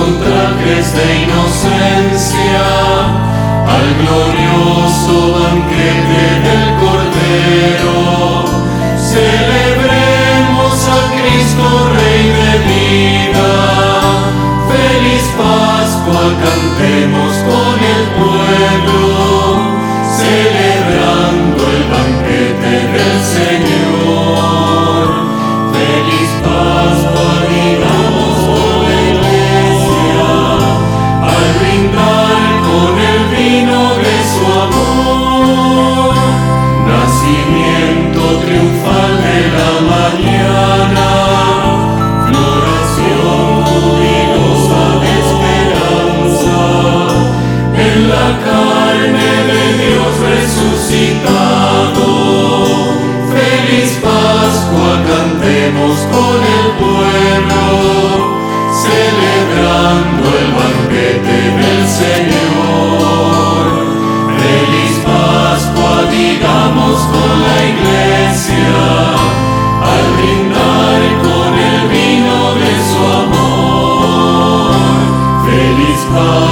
con trajes de inocencia al glorioso banquete del Cordero. Celebremos a Cristo, Rey de vida. Feliz Pascua, cantemos con el pueblo, celebrando el banquete del Señor. Feliz Pascua, digamos con la Iglesia, al brindar con el vino de su amor. Nacimiento triunfal de la mañana, floración jubilosa de esperanza, en la carne de Dios resucitado. Feliz Pascua, cantemos con el pueblo, celebrando el banquete del Señor. Feliz Pascua, digamos con la Iglesia, al brindar con el vino de su amor. Feliz Pascua.